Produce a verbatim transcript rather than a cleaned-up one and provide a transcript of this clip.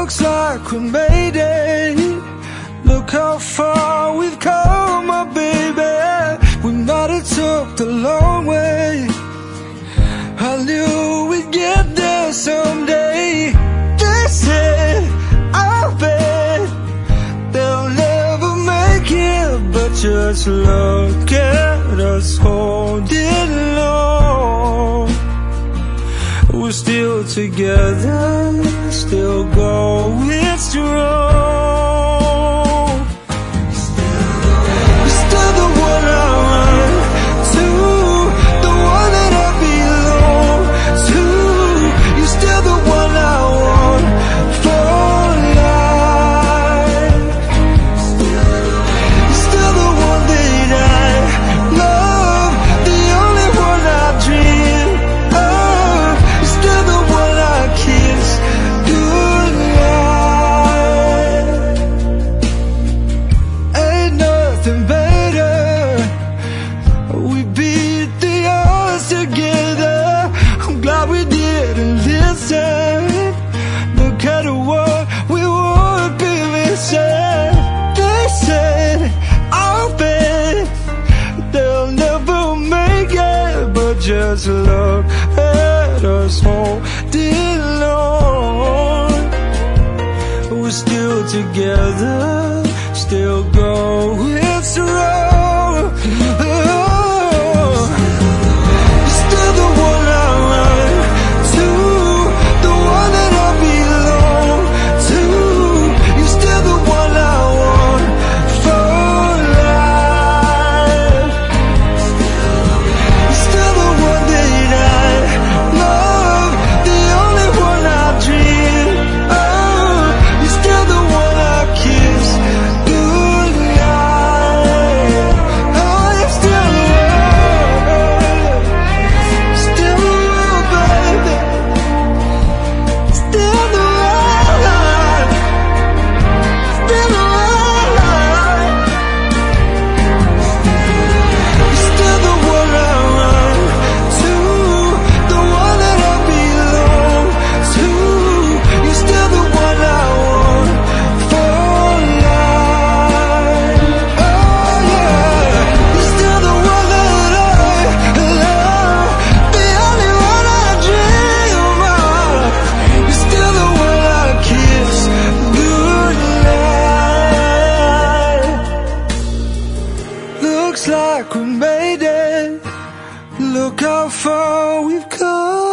Looks like we made it. Look how far we've come, my baby. We might have took the long way. I knew we'd get there someday. They said, I bet they'll never make it, but just look at us holding on. We're still together, still going strong. Look at what we would be missing. They said, I'll bet they'll never make it, but just look at us holding on. We're still together, still going strong. Looks like we made it. Look how far we've come.